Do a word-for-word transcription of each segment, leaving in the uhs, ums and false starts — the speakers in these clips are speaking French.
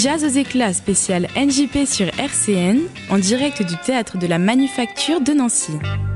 Jazz aux éclats spécial N J P sur R C N, en direct du théâtre de la Manufacture de Nancy.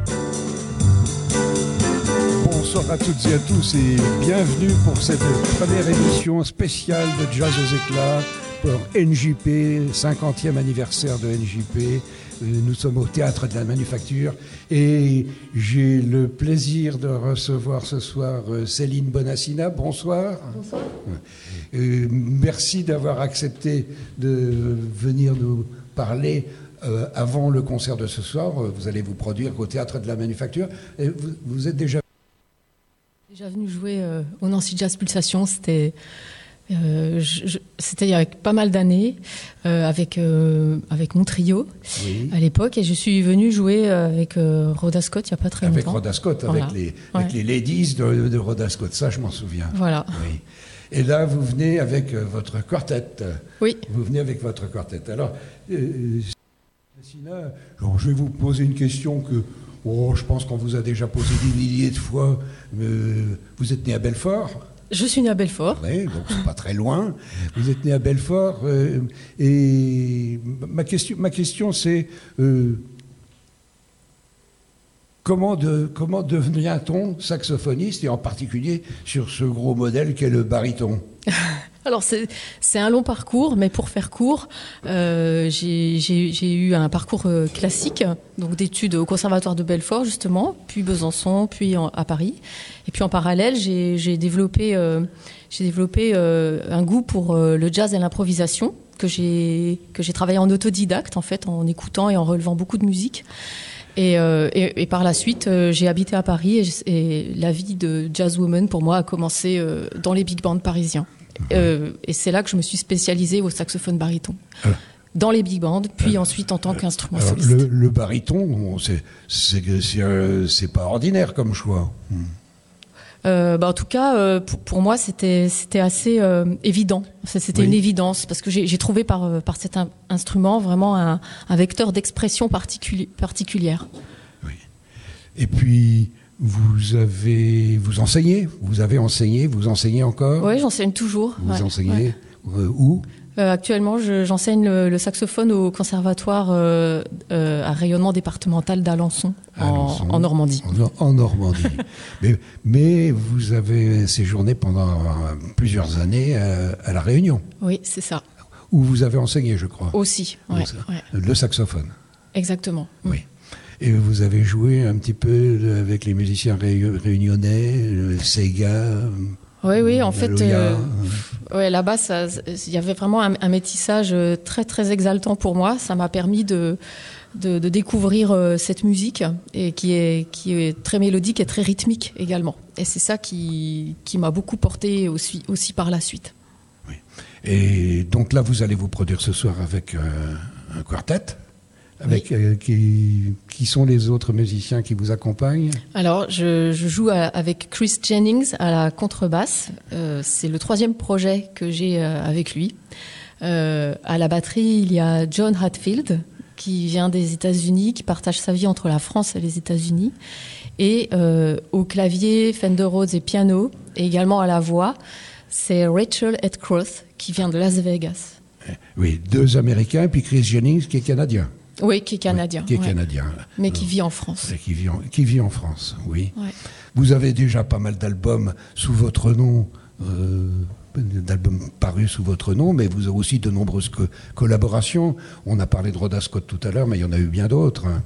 Bonsoir à toutes et à tous et bienvenue pour cette première émission spéciale de Jazz aux éclats pour N J P, cinquantième anniversaire de N J P. Nous sommes au théâtre de la Manufacture et j'ai le plaisir de recevoir ce soir Céline Bonassina. Bonsoir. Bonsoir. Euh, merci d'avoir accepté de venir nous parler euh, avant le concert de ce soir. Vous allez vous produire au théâtre de la Manufacture. Et vous, vous êtes déjà... Déjà venu jouer euh, au Nancy Jazz Pulsation. C'était... Euh, je, je, c'était il y a pas mal d'années euh, avec, euh, avec mon trio oui. à l'époque et je suis venue jouer avec euh, Rhoda Scott il n'y a pas très avec longtemps. Avec Rhoda Scott, voilà. avec, les, ouais. avec les ladies de, de Rhoda Scott, ça je m'en souviens. Voilà. Oui. Et là vous venez avec euh, votre quartet. Oui. Vous venez avec votre quartet. Alors, euh, Sina, alors, je vais vous poser une question que oh, je pense qu'on vous a déjà posée des milliers de fois. Euh, vous êtes né à Belfort ? Je suis né à Belfort. Oui, donc c'est pas très loin. Vous êtes né à Belfort. Euh, et ma question, ma question c'est euh, comment, de, comment devient-on saxophoniste, et en particulier sur ce gros modèle qu'est le baryton ? Alors c'est, c'est un long parcours, mais pour faire court, euh, j'ai, j'ai, j'ai eu un parcours euh, classique, donc d'études au Conservatoire de Belfort justement, puis Besançon, puis en, à Paris. Et puis en parallèle, j'ai, j'ai développé, euh, j'ai développé euh, un goût pour euh, le jazz et l'improvisation que j'ai que j'ai travaillé en autodidacte en fait, en écoutant et en relevant beaucoup de musique. Et, euh, et, et par la suite, euh, j'ai habité à Paris et, et la vie de jazzwoman pour moi a commencé euh, dans les big bands parisiens. Euh, et c'est là que je me suis spécialisée au saxophone baryton. Alors, dans les big bands, puis euh, ensuite en tant qu'instrument alors, soliste. Le, le baryton, bon, c'est, c'est, c'est, euh, c'est pas ordinaire comme choix. Hmm. Euh, bah en tout cas, euh, pour, pour moi, c'était, c'était assez euh, évident. C'était oui. une évidence parce que j'ai, j'ai trouvé par, par cet in- instrument vraiment un, un vecteur d'expression particuli- particulière. Oui. Et puis... Vous avez, vous enseignez, vous avez enseigné, vous enseignez encore ? Oui, j'enseigne toujours. Vous ouais, enseignez ouais. Euh, où ? euh, Actuellement, je, j'enseigne le, le saxophone au conservatoire euh, euh, à rayonnement départemental d'Alençon, en, en Normandie. En, en Normandie. mais, mais vous avez séjourné pendant plusieurs années à, à La Réunion. Oui, c'est ça. Où vous avez enseigné, je crois. Aussi, ouais, ouais. Le saxophone. Exactement. Oui. Et vous avez joué un petit peu avec les musiciens réunionnais, le Sega. Oui, oui, en fait, euh, ouais, là-bas, il y avait vraiment un, un métissage très, très exaltant pour moi. Ça m'a permis de, de, de découvrir euh, cette musique et qui est, qui est très mélodique et très rythmique également. Et c'est ça qui, qui m'a beaucoup porté aussi, aussi par la suite. Oui. Et donc là, vous allez vous produire ce soir avec euh, un quartet. Avec, oui. euh, qui, qui sont les autres musiciens qui vous accompagnent ? Alors, je, je joue à, avec Chris Jennings à la contrebasse. Euh, c'est le troisième projet que j'ai euh, avec lui. Euh, à la batterie, il y a John Hatfield, qui vient des États-Unis, qui partage sa vie entre la France et les États-Unis. Et euh, au clavier, Fender Rhodes et piano, et également à la voix, c'est Rachel Edcroft, qui vient de Las Vegas. Oui, deux Américains, et puis Chris Jennings, qui est canadien. Oui, qui est canadien. Oui, qui est ouais. canadien. Mais qui vit en France. Qui vit en, qui vit en France, oui. Ouais. Vous avez déjà pas mal d'albums sous votre nom, euh, d'albums parus sous votre nom, mais vous avez aussi de nombreuses co- collaborations. On a parlé de Rhoda Scott tout à l'heure, mais il y en a eu bien d'autres. Hein.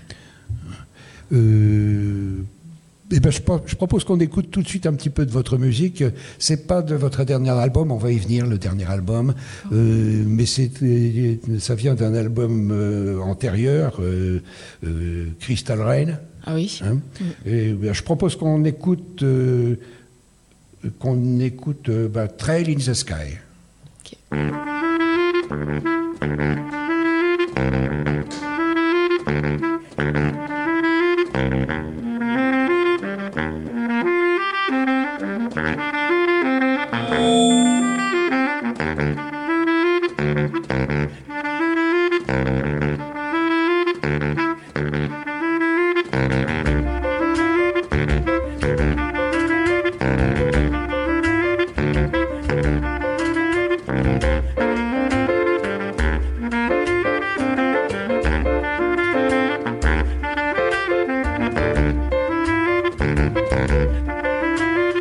Euh, eh ben, je, je propose qu'on écoute tout de suite un petit peu de votre musique. C'est pas de votre dernier album, on va y venir, le dernier album, euh, mais c'est, ça vient d'un album euh, antérieur, euh, euh, Crystal Rain. Ah oui. Hein mmh. Et ben, je propose qu'on écoute, euh, qu'on écoute euh, ben, Trail in the Sky. Okay.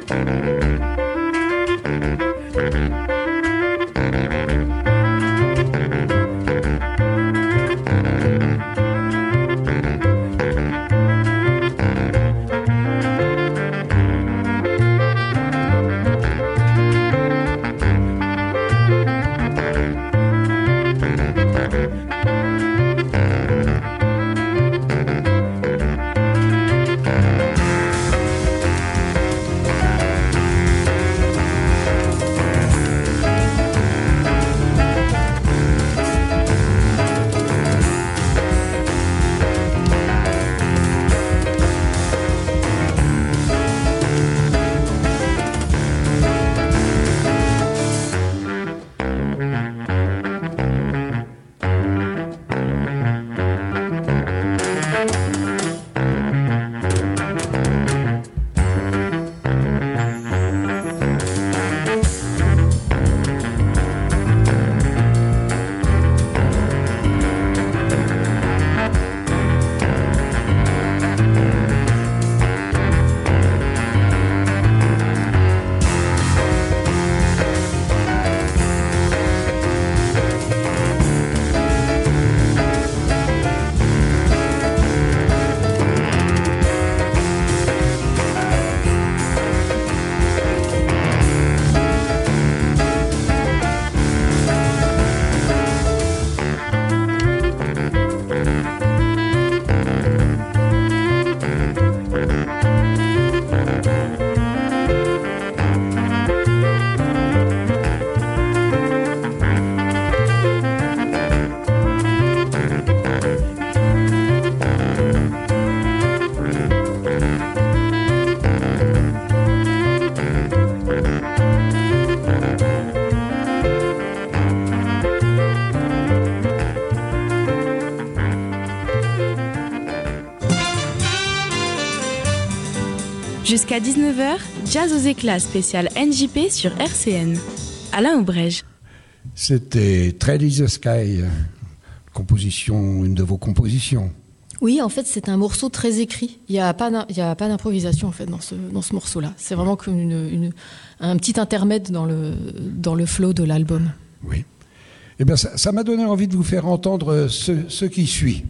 Jusqu'à dix-neuf heures, Jazz aux éclats spécial N J P sur R C N. Alain Aubrège. C'était Tread in the Sky, composition, une de vos compositions. Oui, en fait, c'est un morceau très écrit. Il n'y a pas d'improvisation en fait dans ce, dans ce morceau-là. C'est vraiment comme une, une, un petit intermède dans le, dans le flow de l'album. Oui. Eh bien, ça, ça m'a donné envie de vous faire entendre ce, ce qui suit.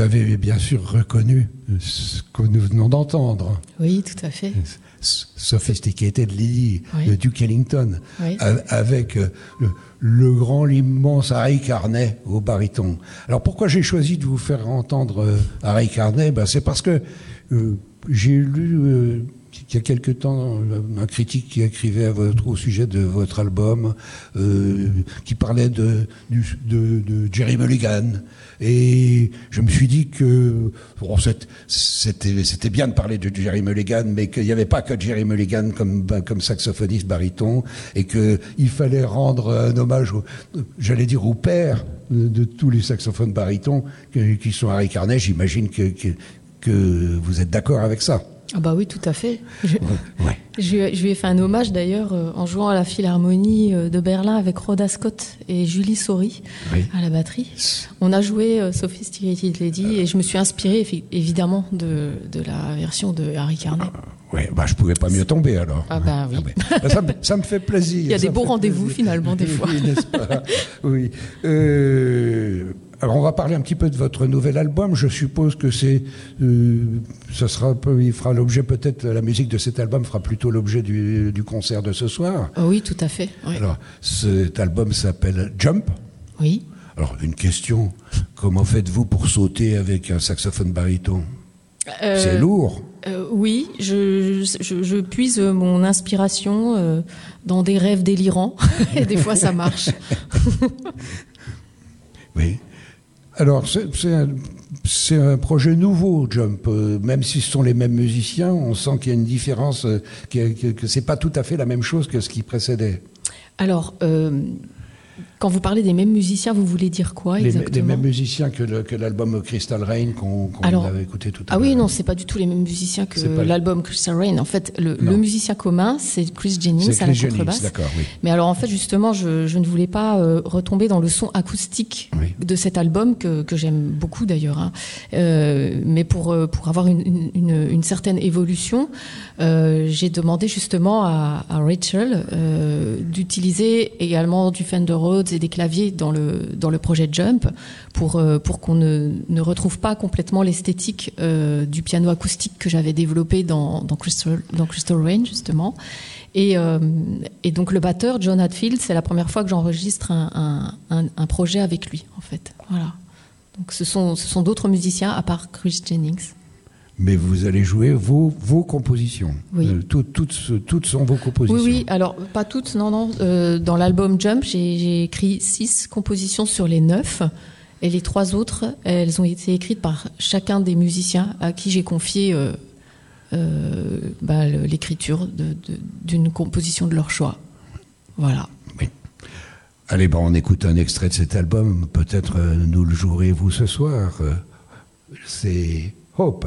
avez bien sûr reconnu ce que nous venons d'entendre. Oui, tout à fait. Sophisticated Lily oui. de Duke Ellington, oui. avec le, le grand, l'immense Harry Carney au baryton. Alors pourquoi j'ai choisi de vous faire entendre Harry Carney? Ben, c'est parce que euh, j'ai lu euh, il y a quelque temps un critique qui écrivait à votre, au sujet de votre album, euh, qui parlait de, du, de, de Jerry Mulligan. Et je me suis dit que bon, c'était, c'était bien de parler de Jerry Mulligan, mais qu'il n'y avait pas que Jerry Mulligan comme, comme saxophoniste baryton, et qu'il fallait rendre un hommage, au, j'allais dire au père de, de tous les saxophones barytons, que, qui sont Harry Carney. J'imagine que, que, que vous êtes d'accord avec ça. Ah bah oui, tout à fait. Je, ouais, ouais. je, je lui ai fait un hommage d'ailleurs euh, en jouant à la Philharmonie euh, de Berlin avec Rhoda Scott et Julie Saury oui. à la batterie. On a joué euh, Sophisticated Lady et je me suis inspirée évidemment de, de la version de Harry Carney. Ah, oui, bah je pouvais pas mieux tomber alors. Ah bah oui. Ah, bah, ça, ça me fait plaisir. Il y a des beaux rendez-vous plaisir. Finalement des fois. Oui, n'est-ce pas? Oui. Euh... Alors on va parler un petit peu de votre nouvel album. Je suppose que c'est, euh, ça sera un peu, il fera l'objet peut-être, la musique de cet album fera plutôt l'objet du, du concert de ce soir. Oh oui, tout à fait. Oui. Alors cet album s'appelle Jump. Oui. Alors une question, comment faites-vous pour sauter avec un saxophone baryton? euh, C'est lourd. Euh, oui, je, je, je puise mon inspiration euh, dans des rêves délirants et des fois ça marche. Oui. Alors, c'est, c'est, un, c'est un projet nouveau, Jump. Euh, même si ce sont les mêmes musiciens, on sent qu'il y a une différence, euh, que, que, que c'est pas tout à fait la même chose que ce qui précédait. Alors, euh, quand vous parlez des mêmes musiciens, vous voulez dire quoi les, exactement? Les mêmes musiciens que, le, que l'album Crystal Rain qu'on, qu'on Alors, avait écouté tout à ah l'heure. Ah oui, non, c'est pas du tout les mêmes musiciens que l'album Crystal Rain. En fait, le, le musicien commun, c'est Chris Jennings c'est à la Chris contrebasse. Jennings, d'accord, oui. Mais alors, en fait, justement, je, je ne voulais pas euh, retomber dans le son acoustique oui. de cet album que, que j'aime beaucoup d'ailleurs. Hein. Euh, mais pour pour avoir une, une, une certaine évolution, euh, j'ai demandé justement à, à Rachel euh, d'utiliser également du Fender Rhodes et des claviers dans le dans le projet Jump pour euh, pour qu'on ne ne retrouve pas complètement l'esthétique euh, du piano acoustique que j'avais développé dans dans Crystal dans Crystal Rain justement. Et, euh, et donc le batteur John Hadfield, c'est la première fois que j'enregistre un, un, un, un projet avec lui en fait. Voilà. Donc ce sont ce sont d'autres musiciens à part Chris Jennings. Mais vous allez jouer vos, vos compositions. Oui. Euh, tout, toutes, toutes sont vos compositions. Oui, oui. Alors, pas toutes, non, non. Euh, dans l'album Jump, j'ai, j'ai écrit six compositions sur les neuf. Et les trois autres, elles ont été écrites par chacun des musiciens à qui j'ai confié euh, euh, bah, l'écriture de, de, d'une composition de leur choix. Voilà. Oui. Allez, bon, on écoute un extrait de cet album. Peut-être euh, nous le jouerez-vous ce soir. Euh, c'est Hope.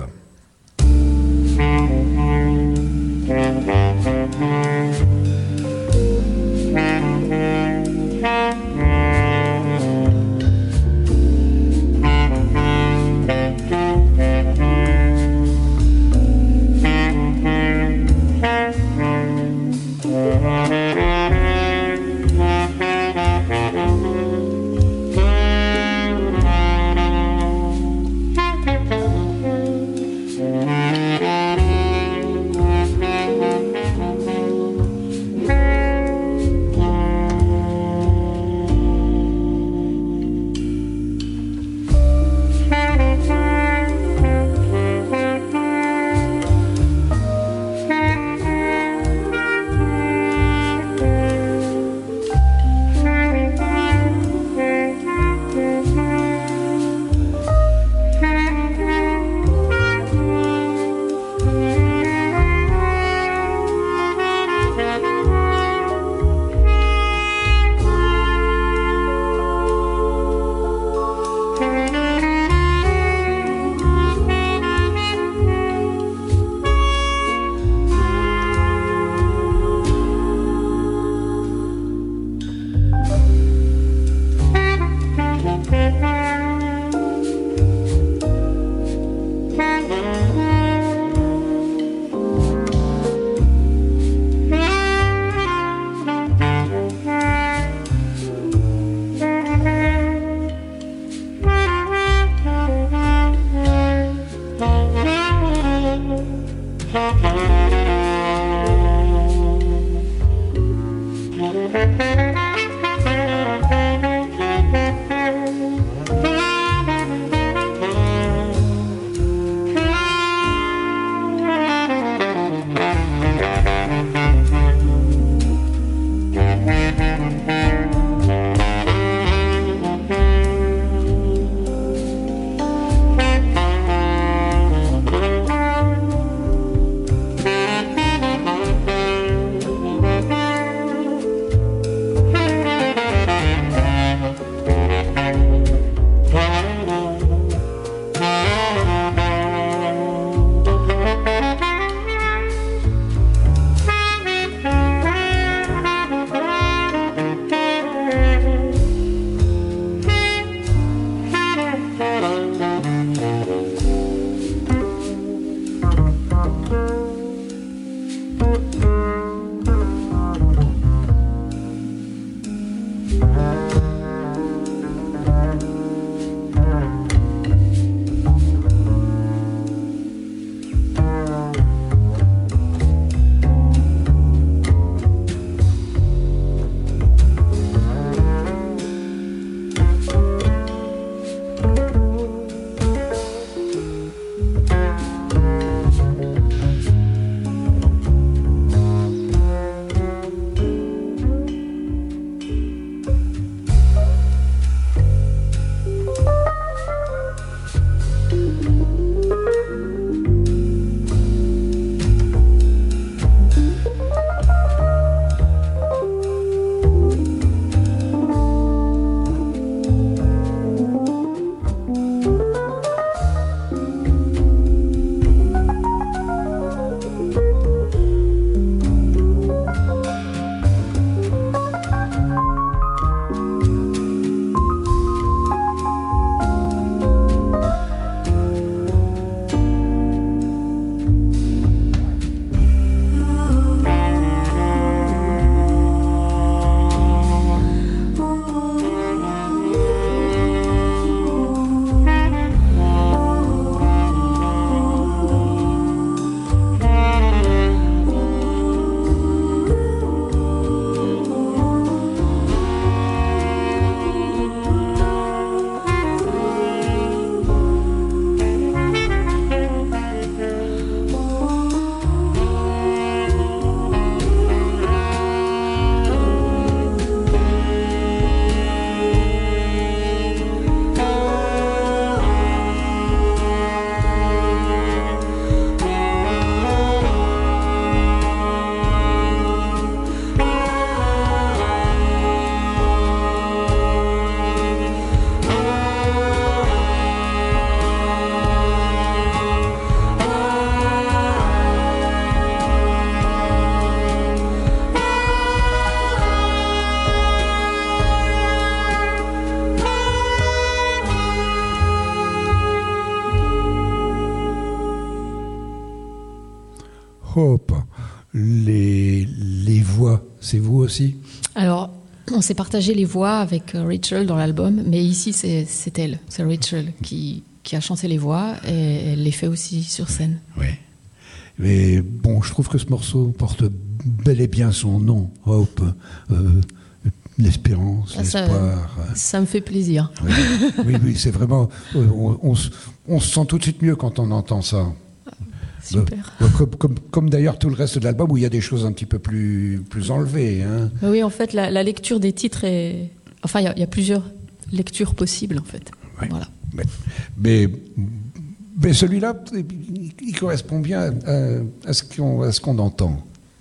Hope. Les, les voix, c'est vous aussi? Alors, on s'est partagé les voix avec Rachel dans l'album, mais ici, c'est, c'est elle, c'est Rachel qui, qui a chanté les voix et elle les fait aussi sur scène. Oui. Mais bon, je trouve que ce morceau porte bel et bien son nom, Hope, euh, l'espérance, ah, ça, l'espoir. Ça me fait plaisir. Oui, oui, oui, c'est vraiment... Euh, on, on, on se sent tout de suite mieux quand on entend ça. Super. Euh, comme, comme, comme d'ailleurs tout le reste de l'album où il y a des choses un petit peu plus, plus enlevées. Hein. Oui, en fait, la, la lecture des titres est... Enfin, il y, y a plusieurs lectures possibles, en fait. Oui. Voilà. Mais, mais, mais celui-là, il, il correspond bien à, à, ce qu'on, à ce qu'on entend.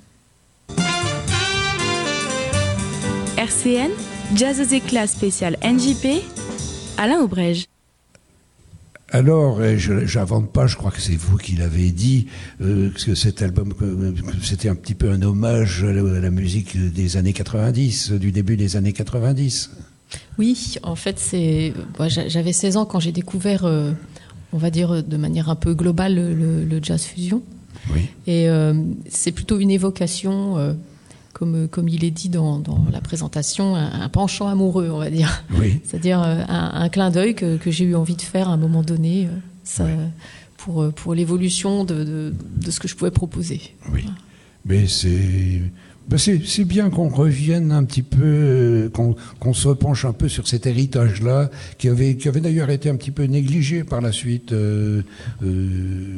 R C N, Jazz aux éclats spécial N J P, Alain Aubrège. Alors, je n'invente pas, je crois que c'est vous qui l'avez dit, euh, que cet album, que c'était un petit peu un hommage à la, à la musique des années quatre-vingt-dix, du début des années quatre-vingt-dix. Oui, en fait, c'est, moi, j'avais seize ans quand j'ai découvert, euh, on va dire de manière un peu globale, le, le jazz fusion. Oui. Et euh, c'est plutôt une évocation, euh, comme, comme il est dit dans, dans la présentation, un, un penchant amoureux, on va dire. Oui. C'est-à-dire euh, un, un clin d'œil que, que j'ai eu envie de faire à un moment donné, euh, ça, oui. pour, pour l'évolution de, de, de ce que je pouvais proposer. Oui, voilà. Mais c'est... Ben c'est, c'est bien qu'on revienne un petit peu, qu'on, qu'on se penche un peu sur cet héritage-là, qui avait, qui avait d'ailleurs été un petit peu négligé par la suite. Euh, euh,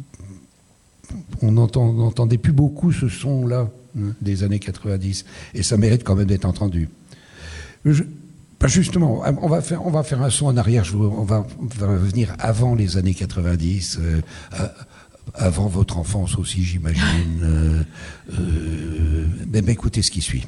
on entend, n'entendait plus beaucoup ce son-là hein, des années quatre-vingt-dix, et ça mérite quand même d'être entendu. Je, ben justement, on va faire, on va faire un son en arrière. Je, on, va, on va revenir avant les années quatre-vingt-dix. Euh, à, Avant votre enfance aussi, j'imagine. Euh, euh, mais, mais écoutez ce qui suit.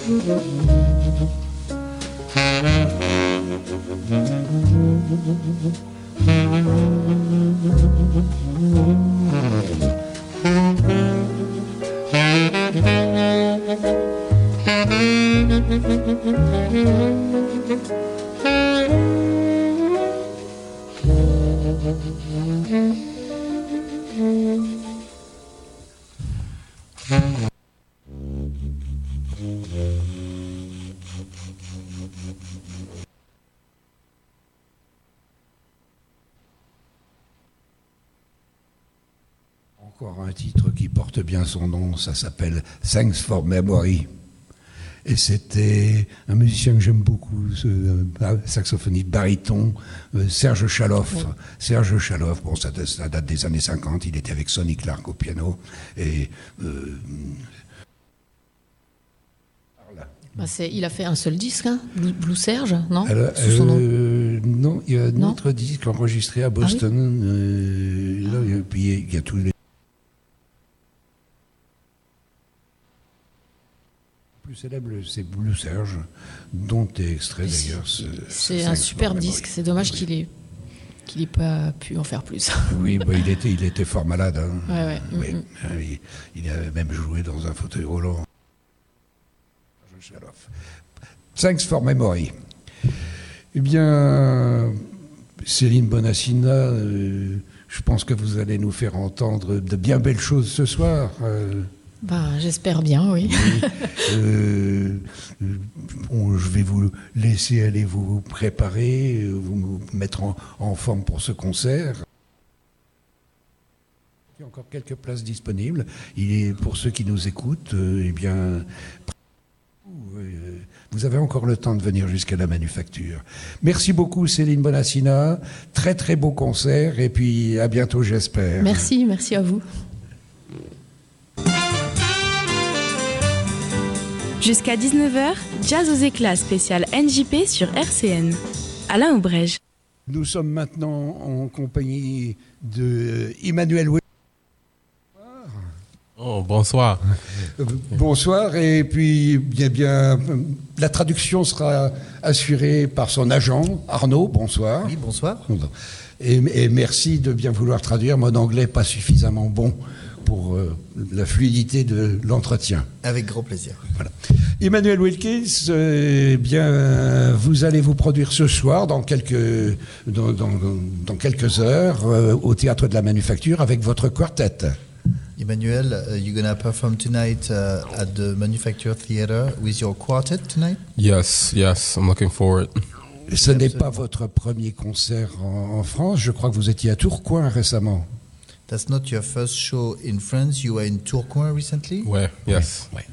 Encore un titre qui porte bien son nom, ça s'appelle Thanks for Memory. Et c'était un musicien que j'aime beaucoup, ce euh, saxophoniste baryton, euh, Serge Chaloff. Oui. Serge Chaloff, bon, ça, ça date des années cinquante, il était avec Sonny Clark au piano. Et. Euh, bah c'est, il a fait un seul disque, hein, Blue, Blue Serge, non Alors, Sous son nom euh, Non, il y a un non autre disque enregistré à Boston. Ah oui euh, là, ah. Et puis il y a tous les. Plus célèbre, c'est Blue Serge, dont est extrait d'ailleurs ce. C'est ce un super disque, c'est dommage oui. qu'il ait qu'il n'ait pas pu en faire plus. Oui, bah, il était il était fort malade. Hein. Ouais, ouais. Oui, mm-hmm. il, il avait même joué dans un fauteuil roulant. Thanks for Memory. Eh bien, Céline Bonassina, euh, je pense que vous allez nous faire entendre de bien belles choses ce soir. Euh, Ben, j'espère bien, oui. oui. Euh, bon, je vais vous laisser aller vous préparer, vous mettre en, en forme pour ce concert. Il y a encore quelques places disponibles. Il est, pour ceux qui nous écoutent, euh, eh bien, euh, vous avez encore le temps de venir jusqu'à la Manufacture. Merci beaucoup Céline Bonassina. Très très beau concert et puis à bientôt j'espère. Merci, merci à vous. Jusqu'à dix-neuf heures, Jazz aux éclats spécial N J P sur R C N. Alain Aubrège. Nous sommes maintenant en compagnie de Emmanuel Wilkins. Oh, bonsoir. Bonsoir, et puis bien, bien, la traduction sera assurée par son agent, Arnaud. Bonsoir. Oui, bonsoir. Et, et merci de bien vouloir traduire. Mon anglais n'est pas suffisamment bon pour euh, la fluidité de l'entretien. Avec grand plaisir. Voilà. Emmanuel Wilkins, euh, bien, vous allez vous produire ce soir, dans quelques, dans, dans, dans quelques heures, euh, au Théâtre de la Manufacture, avec votre quartet. Emmanuel, uh, you're going to perform tonight uh, at the Manufacture Theatre with your quartet tonight? Yes, yes, I'm looking forward. Ce n'est pas votre premier concert en, en France. Je crois que vous étiez à Tourcoing récemment. That's not your first show in France. You were in Tourcoing recently? Ouais, yes. Ouais, ouais.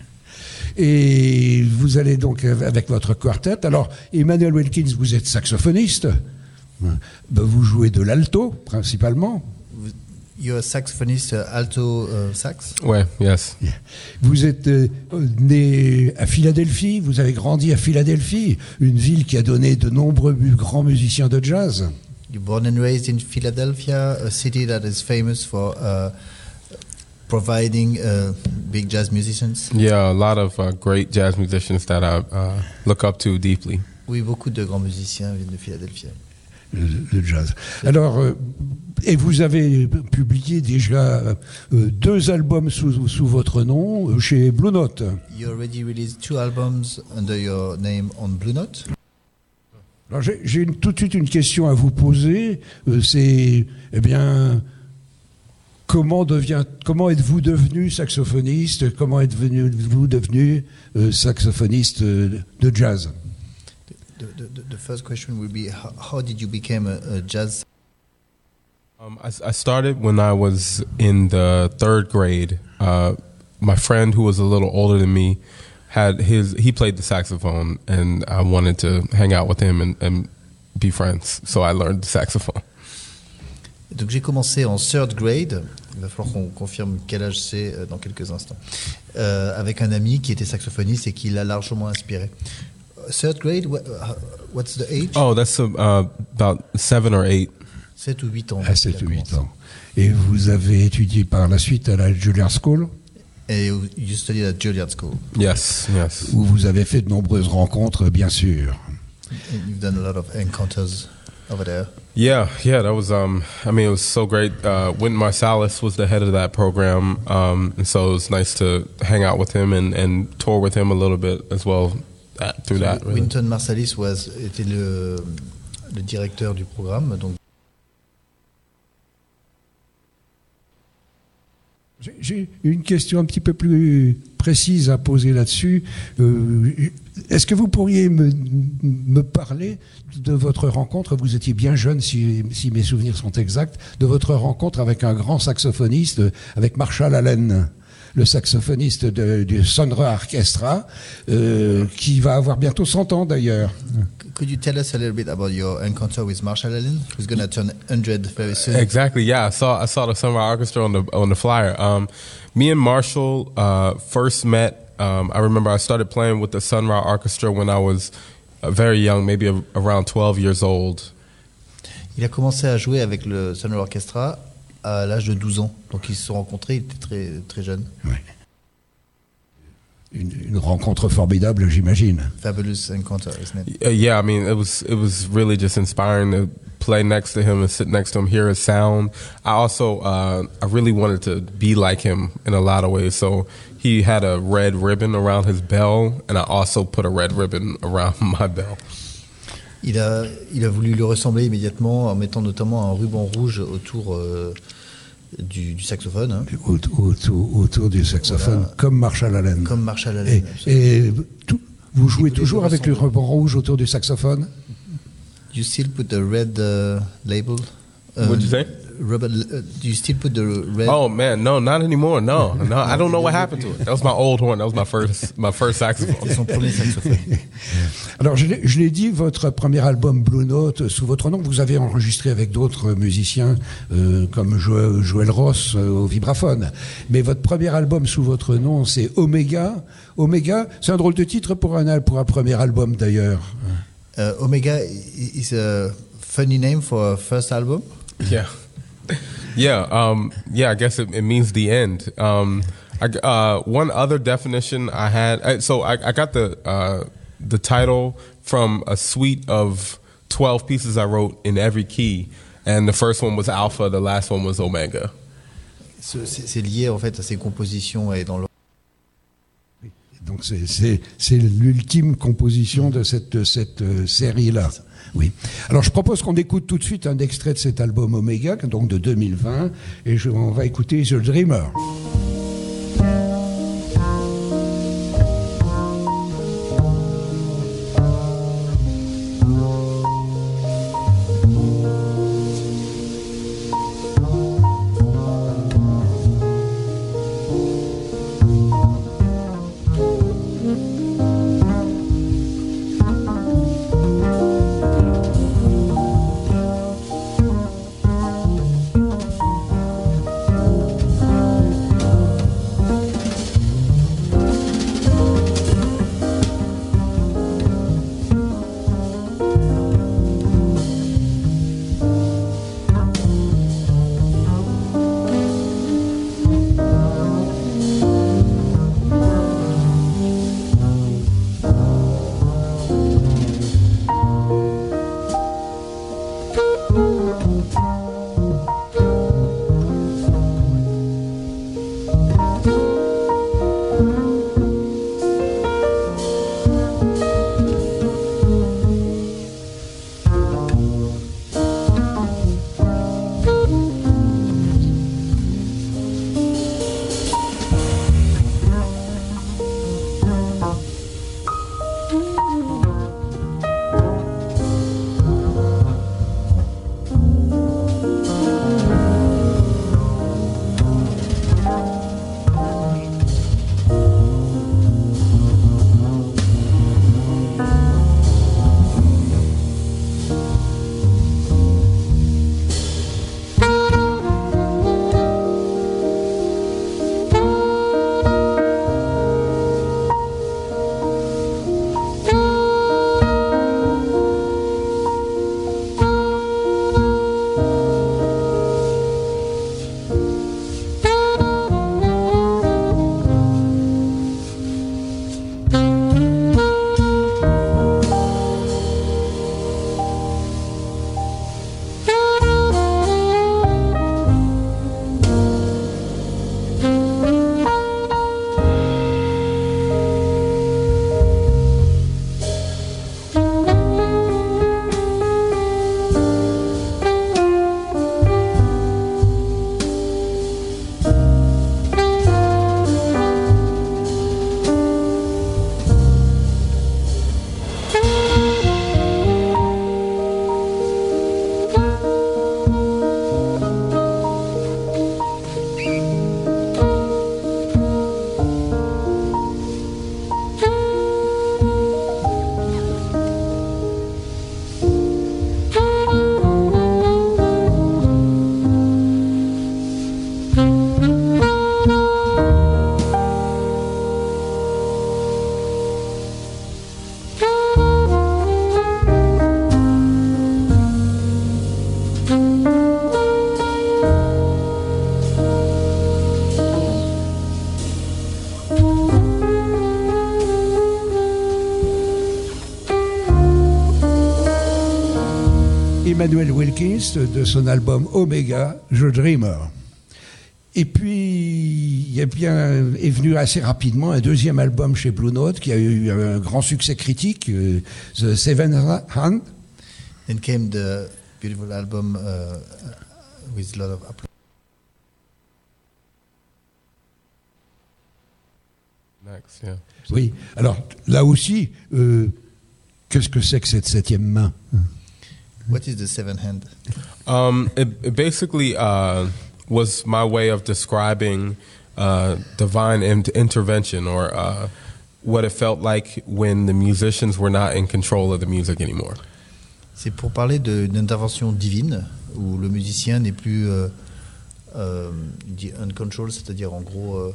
Et vous allez donc avec votre quartet. Alors, Emmanuel Wilkins, vous êtes saxophoniste. Ben, vous jouez de l'alto, principalement. You're a saxophoniste, uh, alto uh, sax? Ouais, yes. Vous êtes euh, né à Philadelphie, vous avez grandi à Philadelphie, une ville qui a donné de nombreux grands musiciens de jazz. You're born and raised in Philadelphia, a city that is famous for uh, providing uh, big jazz musicians. Yeah, a lot of uh, great jazz musicians that I uh, look up to deeply. Oui, beaucoup de grands musiciens viennent de Philadelphie. Le, le jazz. Alors, euh, et vous avez publié déjà euh, deux albums sous, sous votre nom euh, chez Blue Note. You already released two albums under your name on Blue Note. Alors j'ai, j'ai une, tout de suite une question à vous poser. Euh, c'est, eh bien, comment devient, comment êtes-vous devenu saxophoniste? Comment êtes-vous devenu euh, saxophoniste de jazz? The, the, the first question would be, how, how did you become a, a jazz? Um, I, I started when I was in the third grade. Uh, my friend, who was a little older than me, had his. He played the saxophone, and I wanted to hang out with him and, and be friends. So I learned the saxophone. Donc j'ai commencé en third grade. Il va falloir qu'on confirme quel âge c'est dans quelques instants. Euh, avec un ami qui était saxophoniste et qui l'a largement inspiré. Third grade, what's the age? Oh, that's uh, about seven or eight. sept ou huit ans. À sept ou huit ans. Et vous avez étudié par la suite à la Juilliard School? Et you studied at Juilliard School. Yes, yes. Où vous avez fait de nombreuses rencontres, bien sûr. And you've done a lot of encounters over there. Yeah, yeah, that was, um, I mean, it was so great. Uh, Wynton Marsalis was the head of that program, um, and so it was nice to hang out with him and, and tour with him a little bit as well uh, through so that. Really. Wynton Marsalis was, était le, le directeur du programme, donc. J'ai une question un petit peu plus précise à poser là-dessus. Euh, est-ce que vous pourriez me, me parler de votre rencontre, vous étiez bien jeune si, si mes souvenirs sont exacts, de votre rencontre avec un grand saxophoniste, avec Marshall Allen, le saxophoniste de, du Sun Ra Orchestra, euh, qui va avoir bientôt cent ans d'ailleurs. Could you tell us a little bit about your encounter with Marshall Allen, who's going to turn one hundred very soon? Exactly. Yeah, I saw I saw the Sun Ra Orchestra on the on the flyer. Um, me and Marshall uh, first met. Um, I remember I started playing with the Sun Ra Orchestra when I was uh, very young, maybe a, around twelve years old. Il a commencé à jouer avec le Sun Ra Orchestra à l'âge de douze ans. Donc ils se sont rencontrés, il était très très jeune. Oui. Une, une rencontre formidable, j'imagine. Fabulous encounter, isn't it? Uh, yeah, I mean, it was it was really just inspiring to play next to him and sit next to him, hear his sound. I also uh, I really wanted to be like him in a lot of ways. So he had a red ribbon around his bell, and I also put a red ribbon around my bell. Il a il a voulu lui ressembler immédiatement en mettant notamment un ruban rouge autour euh, du, du saxophone. Hein. Autour, autour du saxophone, voilà. Comme Marshall Allen. Comme Marshall Allen. Et, et tout, vous jouez toujours avec le ruban rouge autour du saxophone? You still put the red uh, label? Um, What'd you say? Rubber, uh, do you still put the red? Oh man, no, not anymore. No, no, I don't know what happened to it. That was my old horn. That was my first, my first saxophone. C'était son premier saxophone. Alors, je l'ai, je l'ai dit, votre premier album Blue Note, sous votre nom, vous avez enregistré avec d'autres musiciens euh, comme jo- Joël Ross euh, au vibraphone. Mais votre premier album sous votre nom, c'est Omega. Omega, c'est un drôle de titre pour un pour un premier album d'ailleurs. Uh, Omega is a funny name for a first album. Yeah. Yeah, um, yeah. I guess it, it means the end. Um, I, uh, one other definition I had. I, so I, I got the uh, the title from a suite of twelve pieces I wrote in every key, and the first one was Alpha. The last one was Omega. C'est, c'est lié en fait à ses compositions et dans le. Donc c'est, c'est, c'est l'ultime composition de cette, de cette euh, série-là. Oui. Alors je propose qu'on écoute tout de suite un extrait de cet album Omega, donc de deux mille vingt, et je, on va écouter The Dreamer. Emmanuel Wilkins de son album Omega, The Dreamer. Et puis, il y a bien, est venu assez rapidement un deuxième album chez Blue Note qui a eu un grand succès critique, euh, The Seven Hand. Then came the beautiful album uh, with a lot of applause. Next, yeah. Oui, alors là aussi, euh, qu'est-ce que c'est que cette septième main? What is the seven hand? Um, it, it basically uh, was my way of describing uh, divine in- intervention, or uh, what it felt like when the musicians were not in control of the music anymore. C'est pour parler de- d'une intervention divine où le musicien n'est plus euh, euh, dit uncontrolled, c'est-à-dire en gros. Euh,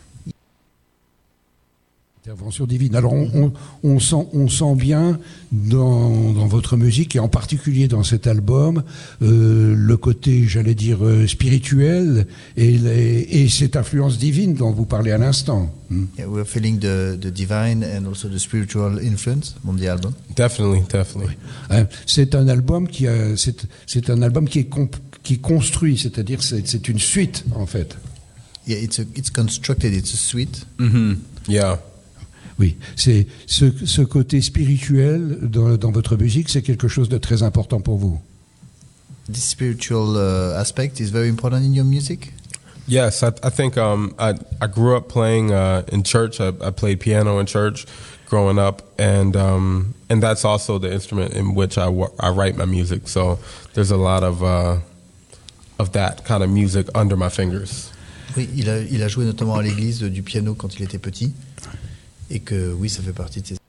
Intervention divine. Alors on, on, on, sent, on sent bien dans, dans votre musique, et en particulier dans cet album, euh, le côté, j'allais dire, euh, spirituel et, les, et cette influence divine dont vous parlez à l'instant. Hmm. yeah, we're feeling the, the divine and also the spiritual influence on the album. Definitely, definitely. Hein, c'est un album qui a, c'est, c'est un album qui est, comp, qui est construit, c'est-à-dire c'est, c'est une suite en fait. Yeah, it's a, it's constructed, it's a suite. Mm-hmm. Yeah. Oui, c'est ce, ce côté spirituel dans, dans votre musique, c'est quelque chose de très important pour vous. This spiritual uh, aspect is very important in your music. Yes, I, I think um, I, I grew up playing uh, in church. I, I played piano in church growing up, and um, and that's also the instrument in which I, wo- I write my music. So there's a lot of uh, of that kind of music under my fingers. Oui, il a, il a joué notamment à l'église euh, du piano quand il était petit. Et que oui, ça fait partie de ses...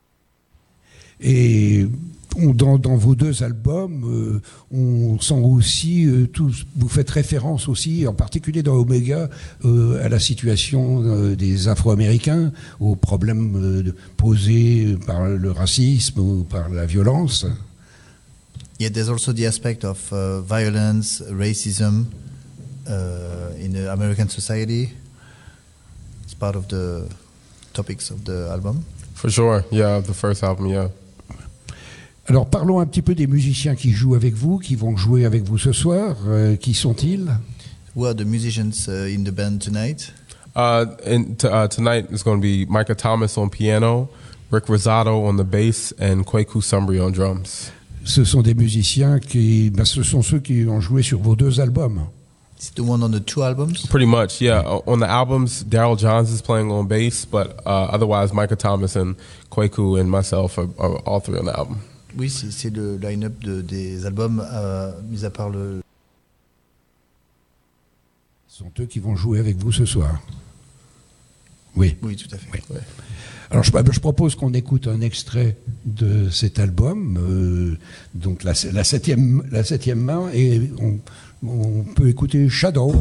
Et on, dans, dans vos deux albums, euh, on sent aussi, euh, tous, vous faites référence aussi, en particulier dans Omega, euh, à la situation euh, des Afro-Américains, aux problèmes euh, posés par le racisme ou par la violence. Yeah, there's also the aspect of uh, violence, racism uh, in the American society. It's part of the topics of the album. For sure, yeah, the first album, yeah. Alors parlons un petit peu des musiciens qui jouent avec vous, qui vont jouer avec vous ce soir. Euh, qui sont-ils? Who are the musicians uh, in the band tonight? Uh, and t- uh, tonight is going to be Micah Thomas on piano, Rick Rosado on the bass, and Kwaku Sumbri on drums. Ce sont des musiciens qui, ben, ce sont ceux qui ont joué sur vos deux albums. It's the one on the two albums? Pretty much, yeah. Uh, on the albums, Daryl Johns is playing on bass, but uh, otherwise, Micah Thomas and Kwaku and myself are, are all three on the album. Oui, c'est, c'est le line-up de, des albums, euh, mis à part le... Ce sont eux qui vont jouer avec vous ce soir. Oui. Oui, tout à fait. Oui. Alors je, je propose qu'on écoute un extrait de cet album, euh, donc la, la, septième, la septième main, et on, on peut écouter Shadow.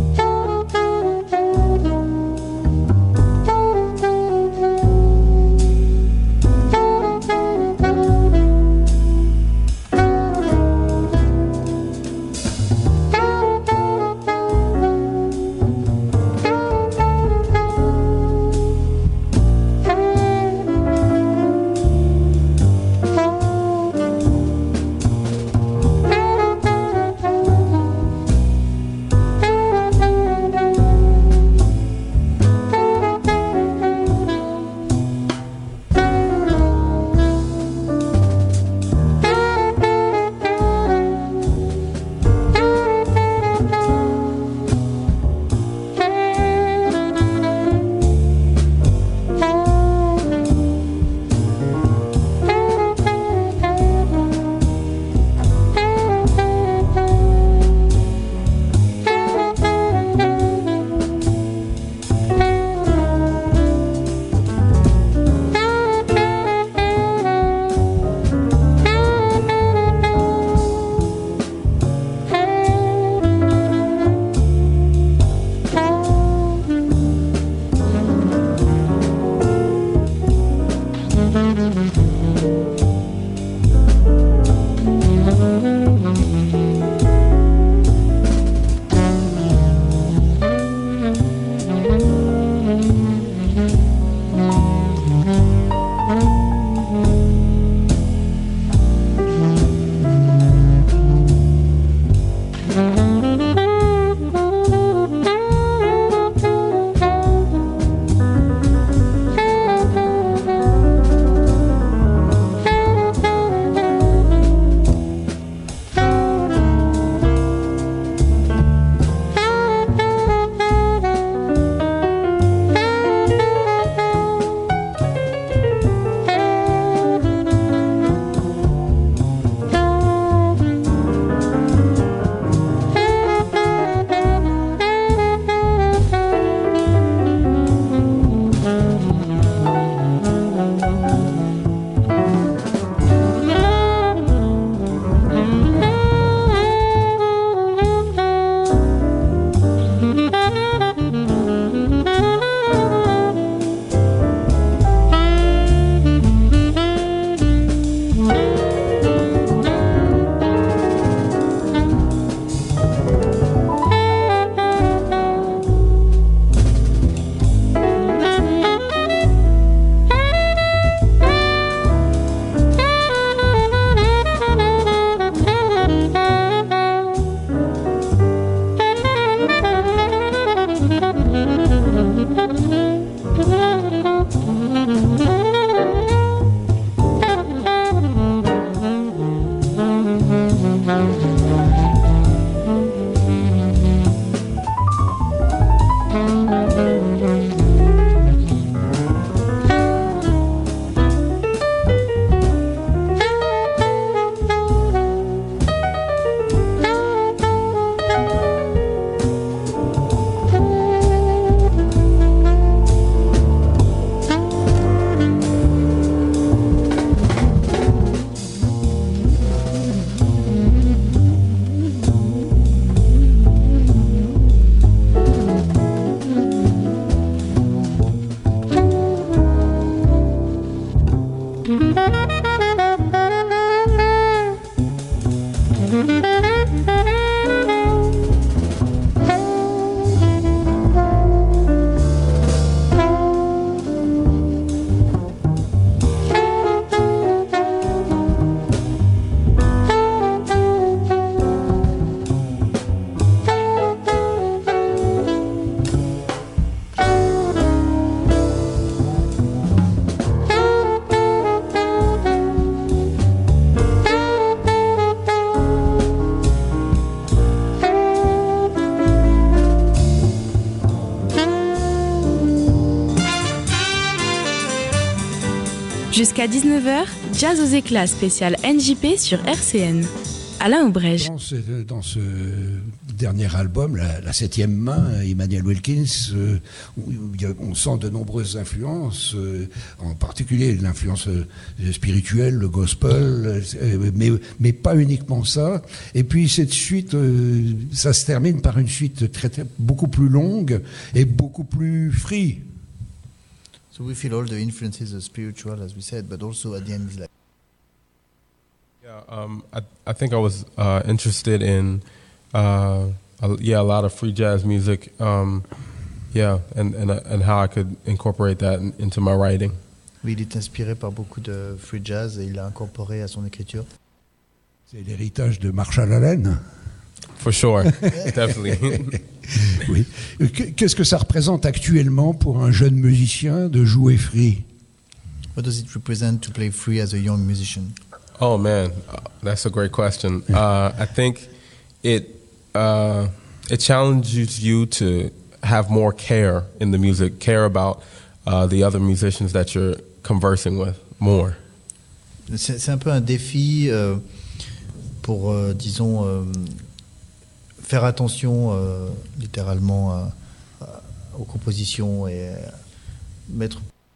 Jusqu'à dix-neuf heures, Jazz aux éclats spécial N J P sur R C N. Alain Aubrège. Dans ce, dans ce dernier album, La, la septième main, Emmanuel Wilkins, euh, on sent de nombreuses influences, euh, en particulier l'influence euh, spirituelle, le gospel, euh, mais, mais pas uniquement ça. Et puis cette suite, euh, ça se termine par une suite très, très, beaucoup plus longue et beaucoup plus free. So we feel all the influences are spiritual, as we said, but also at the end it's like. Yeah, um, I I think I was uh, interested in, uh, a, yeah, a lot of free jazz music, um, yeah, and and and how I could incorporate that in, into my writing. Oui, il est inspiré par beaucoup de free jazz et il l'a incorporé à son écriture. C'est l'héritage de Marshall Allen. For sure, definitely. Oui. Qu'est-ce que ça représente actuellement pour un jeune musicien de jouer free? What does it represent to play free as a young musician? Oh man, uh, that's a great question. Uh, I think it uh, it challenges you to have more care in the music, care about uh, the other musicians that you're conversing with more. C'est, c'est un peu un défi euh, pour, euh, disons, euh, faire attention euh, littéralement à, à, aux compositions et euh, mettre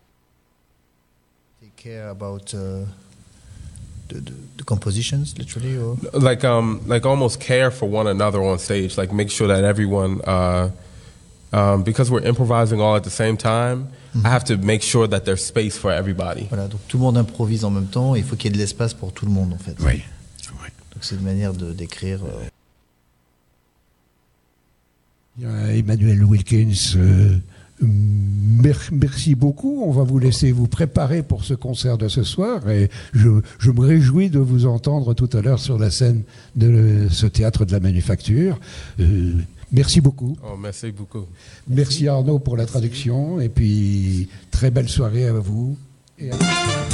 take care about uh, the, the, the compositions, literally, or? Like um, like almost care for one another on stage. Like make sure that everyone, uh, um, because we're improvising all at the same time, mm-hmm. I have to make sure that there's space for everybody. Voilà, donc tout le monde improvise en même temps. Et il faut qu'il y ait de l'espace pour tout le monde, en fait. Oui. Oui. Donc c'est une manière de d'écrire. Euh... Emmanuel Wilkins, euh, merci beaucoup. On va vous laisser vous préparer pour ce concert de ce soir et je, je me réjouis de vous entendre tout à l'heure sur la scène de ce théâtre de la Manufacture. Euh, merci beaucoup. Oh, merci beaucoup. Merci Arnaud pour la traduction et puis très belle soirée à vous. Et à...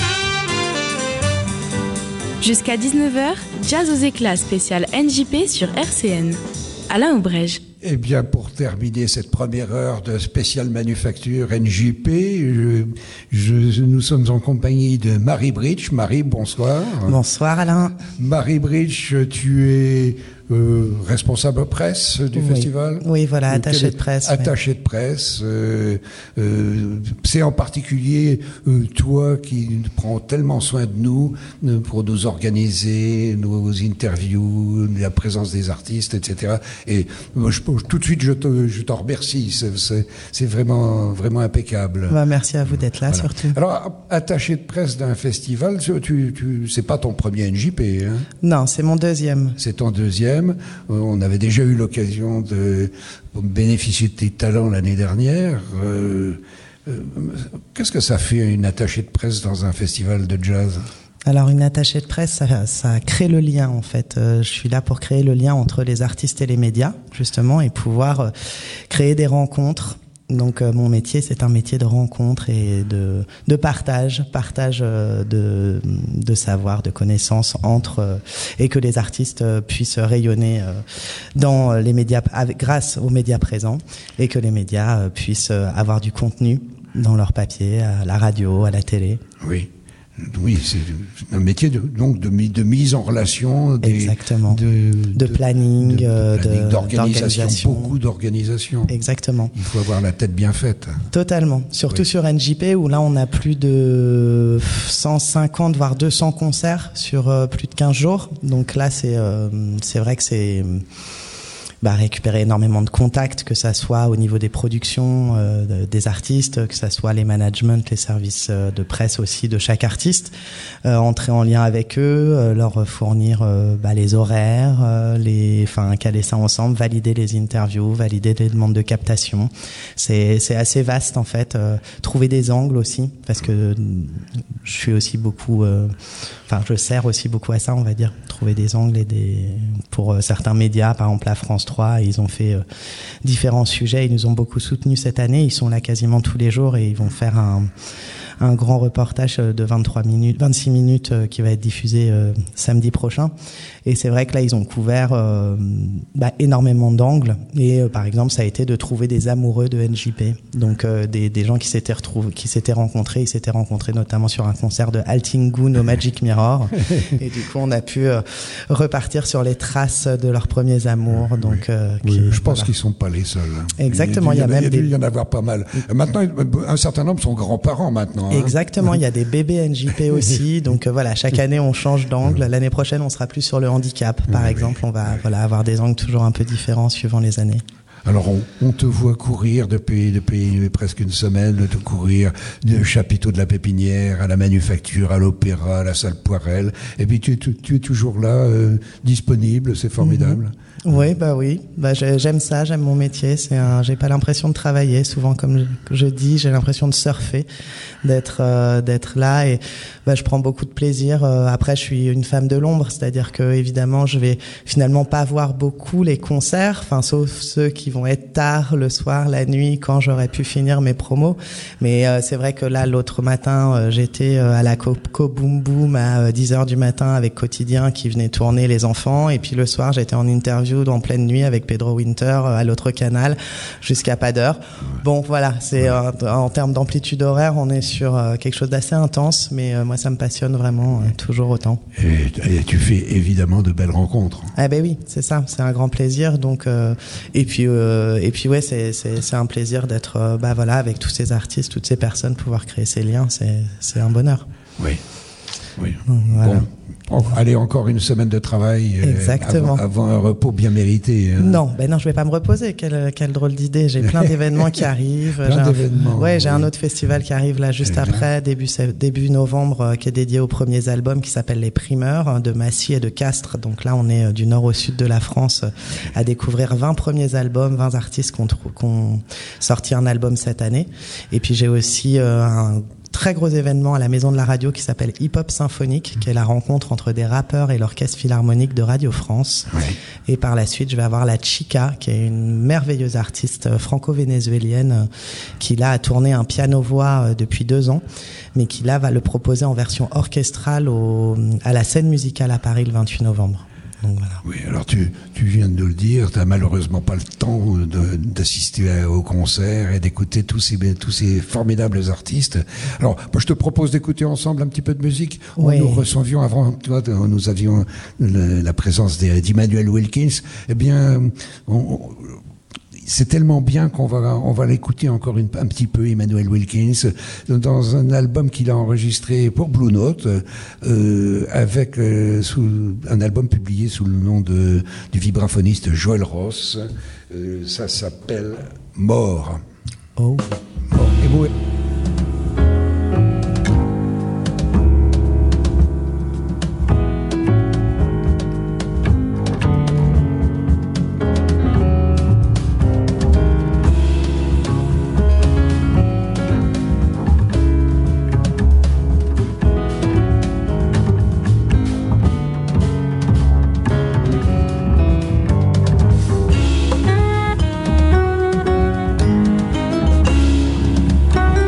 Jusqu'à dix-neuf heures, Jazz aux éclats spécial N J P sur R C N. Alain Aubrège. Eh bien, pour terminer cette première heure de spéciale manufacture N J P, je, je, nous sommes en compagnie de Marie Bridge. Marie, bonsoir. Bonsoir Alain. Marie Bridge, tu es euh, responsable presse du oui. festival. Oui, voilà, attachée de presse. Attachée oui. de presse. Euh, euh, c'est en particulier euh, toi qui prends tellement soin de nous euh, pour nous organiser, nos interviews, la présence des artistes, et cetera. Et moi, je, tout de suite, je, te, je t'en remercie. C'est, c'est, c'est vraiment, vraiment impeccable. Bah, merci à vous d'être là, voilà. surtout. Alors, attaché de presse d'un festival, tu, tu, c'est pas ton premier N J P, hein? Non, c'est mon deuxième. C'est ton deuxième. On avait déjà eu l'occasion de bénéficier de tes talents l'année dernière. Euh, euh, qu'est-ce que ça fait une attachée de presse dans un festival de jazz ? Alors une attachée de presse, ça, ça crée le lien en fait. Euh, je suis là pour créer le lien entre les artistes et les médias justement et pouvoir euh, créer des rencontres. Donc euh, mon métier, c'est un métier de rencontre et de, de partage, partage euh, de, de savoir, de connaissances entre euh, et que les artistes euh, puissent rayonner euh, dans les médias avec, grâce aux médias présents et que les médias euh, puissent euh, avoir du contenu dans leur papier, à la radio, à la télé. Oui. Oui, c'est un métier de, donc de, de mise en relation, des, exactement, de, de, de planning, de, de planning, de, d'organisation, d'organisation, beaucoup d'organisation. Exactement. Il faut avoir la tête bien faite. Totalement. Surtout oui. Sur N J P où là on a plus de cent cinquante voire deux cents concerts sur euh, plus de quinze jours. Donc là c'est euh, c'est vrai que c'est bah, récupérer énormément de contacts, que ça soit au niveau des productions euh, des artistes, que ça soit les managements, les services euh, de presse aussi de chaque artiste, euh, entrer en lien avec eux, euh, leur fournir euh, bah, les horaires, euh, les, enfin caler ça ensemble, valider les interviews, valider les demandes de captation. C'est c'est assez vaste en fait. Euh, trouver des angles aussi, parce que je suis aussi beaucoup, euh, enfin je sers aussi beaucoup à ça, on va dire, trouver des angles et des pour euh, certains médias, par exemple la France trois. Ils ont fait euh, différents sujets. Ils nous ont beaucoup soutenus cette année. Ils sont là quasiment tous les jours et ils vont faire un, un grand reportage de vingt-trois minutes, vingt-six minutes euh, qui va être diffusé euh, samedi prochain. Et c'est vrai que là, ils ont couvert euh, bah, énormément d'angles. Et euh, par exemple, ça a été de trouver des amoureux de N J P. Donc euh, des, des gens qui s'étaient retrouvés, qui s'étaient rencontrés. Ils s'étaient rencontrés notamment sur un concert de Altingun au Magic Mirror. Et du coup, on a pu euh, repartir sur les traces de leurs premiers amours. Donc, euh, oui, qui, je pense voilà. qu'ils sont pas les seuls. Exactement. Il y, a, il y, a, il y a même il y a des... dû y en avoir pas mal. Maintenant, un certain nombre sont grands-parents maintenant. Hein. Exactement. Il y a des bébés N J P aussi. Donc euh, voilà, chaque année, on change d'angle. L'année prochaine, on sera plus sur le handicap, par oui, exemple. Oui. On va voilà avoir des angles toujours un peu différents suivant les années. Alors, on, on te voit courir depuis, depuis presque une semaine, te courir du chapiteau de la Pépinière à la Manufacture, à l'Opéra, à la salle Poirel. Et puis, tu, tu, tu es toujours là, euh, disponible, c'est formidable. Mm-hmm. Oui, bah oui, bah j'aime ça, j'aime mon métier. C'est un, j'ai pas l'impression de travailler. Souvent, comme je, je dis, j'ai l'impression de surfer, d'être, euh, d'être là, et bah je prends beaucoup de plaisir. Euh, après, je suis une femme de l'ombre, c'est-à-dire que évidemment, je vais finalement pas voir beaucoup les concerts, enfin sauf ceux qui vont être tard le soir, la nuit, quand j'aurais pu finir mes promos. Mais euh, c'est vrai que là, l'autre matin, euh, j'étais euh, à la Coco Boom Boom à euh, dix heures du matin avec Quotidien qui venait tourner les enfants, et puis le soir, j'étais en interview en pleine nuit avec Pedro Winter à l'autre canal jusqu'à pas d'heure. Bon, voilà, c'est euh, en termes d'amplitude horaire, on est sur euh, quelque chose d'assez intense, mais euh, moi ça me passionne vraiment euh, toujours autant. Et, et tu fais évidemment de belles rencontres. Ah ben oui, c'est ça, c'est un grand plaisir. Donc euh, et puis euh, et puis ouais, c'est c'est c'est un plaisir d'être euh, bah voilà avec tous ces artistes, toutes ces personnes, pouvoir créer ces liens, c'est c'est un bonheur. Oui. Oui. Voilà. Bon. Oh, allez, encore une semaine de travail. Exactement. Euh, avant, avant un repos bien mérité. Hein. Non, ben non, je vais pas me reposer. Quelle, quelle drôle d'idée. J'ai plein d'événements qui arrivent. Plein j'ai d'événements. Un, ouais, j'ai oui. un autre festival qui arrive là juste Et après, début, début novembre, euh, qui est dédié aux premiers albums, qui s'appelle Les Primeurs, de Massy et de Castres. Donc là, on est euh, du nord au sud de la France, euh, à découvrir vingt premiers albums, vingt artistes qui ont, qui ont sorti un album cette année. Et puis j'ai aussi euh, un très gros événement à la Maison de la Radio qui s'appelle Hip Hop Symphonique, qui est la rencontre entre des rappeurs et l'Orchestre Philharmonique de Radio France. Oui. Et par la suite, je vais avoir la Chica, qui est une merveilleuse artiste franco-vénézuélienne qui là a tourné un piano-voix depuis deux ans, mais qui là va le proposer en version orchestrale au, à la Scène Musicale à Paris le vingt-huit novembre. Donc voilà. Oui, alors tu, tu viens de le dire, tu n'as malheureusement pas le temps de, d'assister au concert et d'écouter tous ces, tous ces formidables artistes. Alors, moi, je te propose d'écouter ensemble un petit peu de musique. Oui. Nous recevions avant, tu vois, nous avions le, la présence d'Immanuel Wilkins. Eh bien, on, on, c'est tellement bien qu'on va, on va l'écouter encore une, un petit peu, Immanuel Wilkins, dans un album qu'il a enregistré pour Blue Note, euh, avec euh, sous, un album publié sous le nom de, du vibraphoniste Joël Ross. Euh, ça s'appelle Mort. Oh. Mort. Et vous, Thank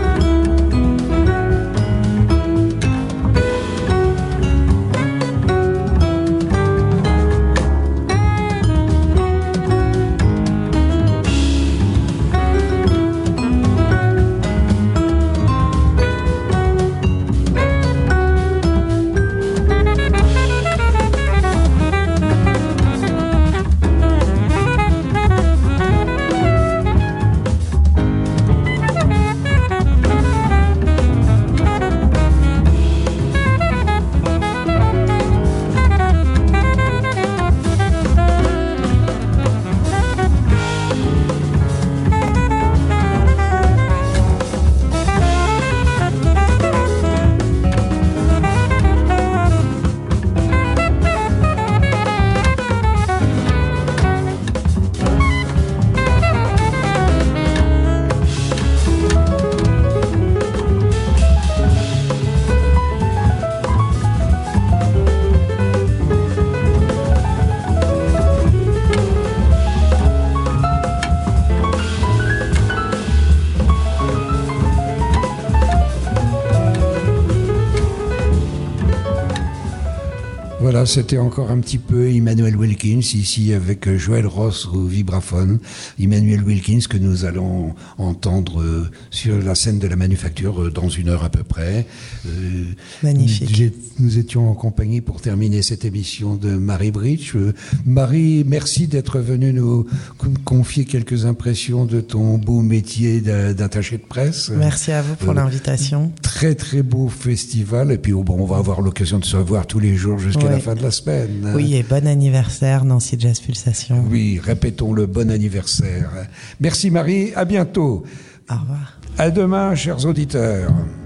Voilà, c'était encore un petit peu Emmanuel Wilkins, ici avec Joël Ross au vibraphone. Emmanuel Wilkins que nous allons entendre sur la scène de la Manufacture dans une heure à peu près. Euh, Magnifique. Nous étions en compagnie pour terminer cette émission de Marie Bridge. Euh, Marie, merci d'être venue nous confier quelques impressions de ton beau métier d'attaché de presse. Merci à vous pour euh, l'invitation. Très très beau festival et puis oh, bon, on va avoir l'occasion de se revoir tous les jours jusqu'à oui. la fin de la semaine. Oui, et bon anniversaire Nancy Jazz Pulsation. Oui, répétons-le, bon anniversaire. Merci Marie, à bientôt. Au revoir. À demain, chers auditeurs.